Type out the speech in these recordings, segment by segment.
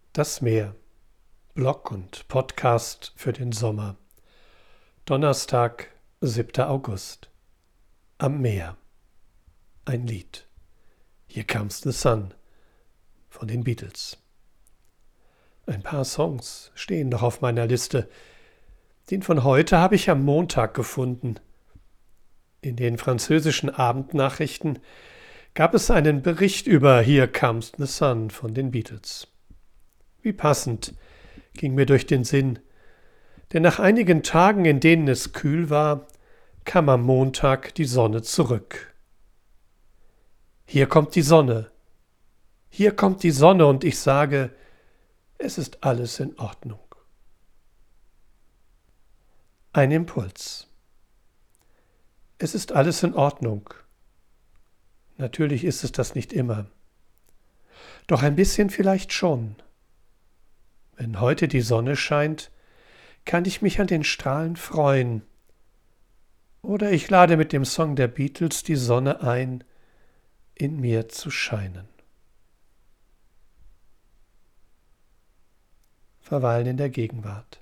Das Meer. Blog und Podcast für den Sommer. Donnerstag, 7. August. Am Meer. Ein Lied. Here Comes the Sun von den Beatles. Ein paar Songs stehen noch auf meiner Liste. Den von heute habe ich am Montag gefunden. In den französischen Abendnachrichten gab es einen Bericht über Here Comes the Sun von den Beatles. Wie passend, ging mir durch den Sinn, denn nach einigen Tagen, in denen es kühl war, kam am Montag die Sonne zurück. Hier kommt die Sonne, hier kommt die Sonne und ich sage, es ist alles in Ordnung. Ein Impuls. Es ist alles in Ordnung. Natürlich ist es das nicht immer. Doch ein bisschen vielleicht schon. Wenn heute die Sonne scheint, kann ich mich an den Strahlen freuen. Oder ich lade mit dem Song der Beatles die Sonne ein, in mir zu scheinen. Verweilen in der Gegenwart.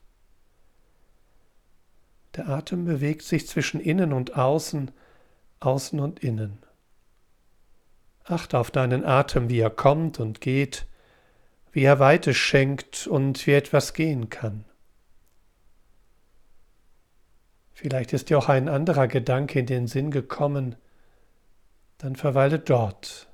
Der Atem bewegt sich zwischen innen und außen, außen und innen. Achte auf deinen Atem, wie er kommt und geht, wie er Weite schenkt und wie etwas gehen kann. Vielleicht ist dir auch ein anderer Gedanke in den Sinn gekommen, dann verweile dort